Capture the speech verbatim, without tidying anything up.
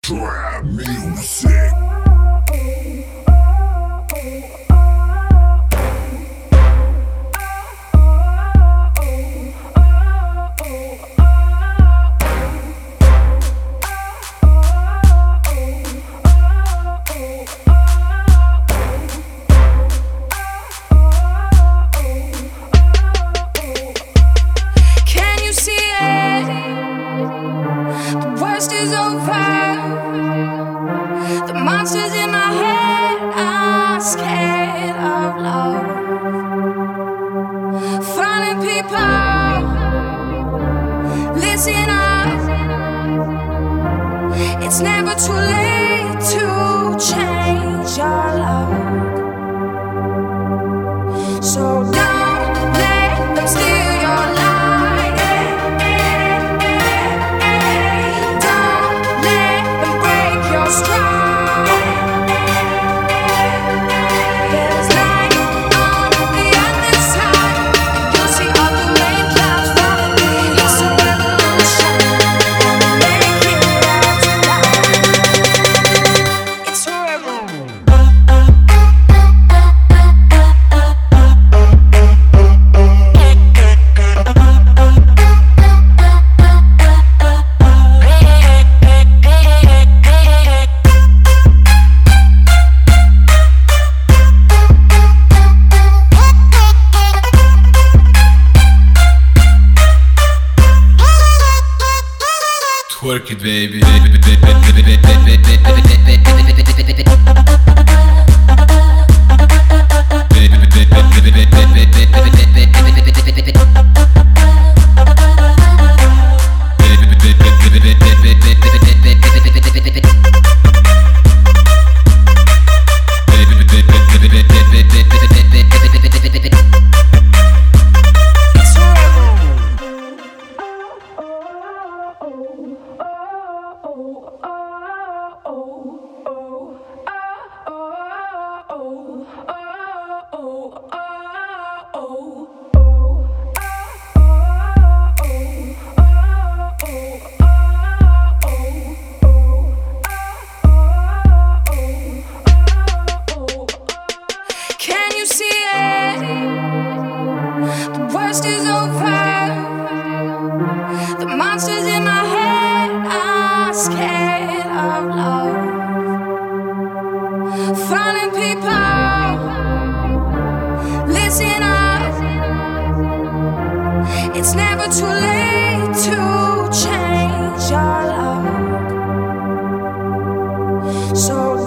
Trap music. Is over. The monsters in my head are scared of love. Finding people, listen up. It's never too late to change your luck. So don't let them steal your life. Twerk it, baby. Can you see it? The worst is over. The monsters in my head are scared of love. Finding people, listen up. It's never too late to change your luck. So